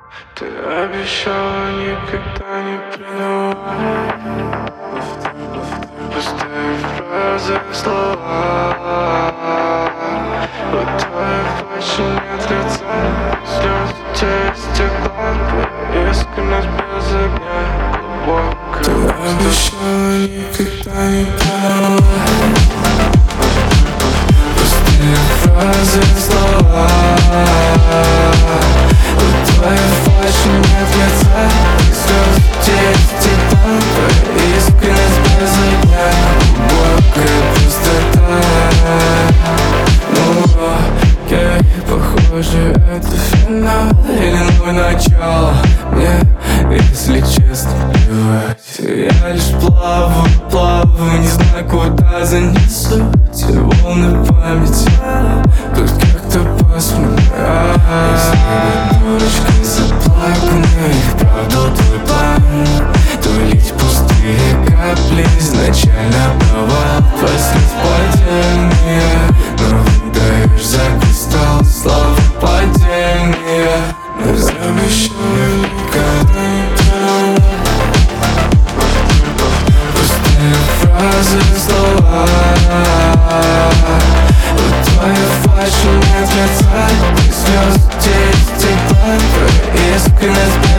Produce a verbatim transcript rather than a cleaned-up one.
Ты обещала никогда не предавать. Пустые фразы, слова. У твоих больше нет лица. Слезы те стекла. Твоя искренность без огня. Глубокая. Ты обещала никогда не предавать. Пустые фразы, слова. У твоих больше нет лица. Слезы те стекла. Твоя искренность без огня. Глубокая пустота. Ну окей, похоже, это финал или новое начало. Мне, если честно, плевать. Я лишь плаваю, плаваю, не знаю, куда занесу те волны памяти. Тут как-то пасмурно. Если быть дурочкой заплаканной, правда твой план, то лить пустые капли. Изначально провал, послед падения. Но выдаешь за кристалл слова падения. Но обещаю никогда не предавать. Пустые фразы, слова. У твоих фальши нет лица. И слезы те стекла. Твоя искренность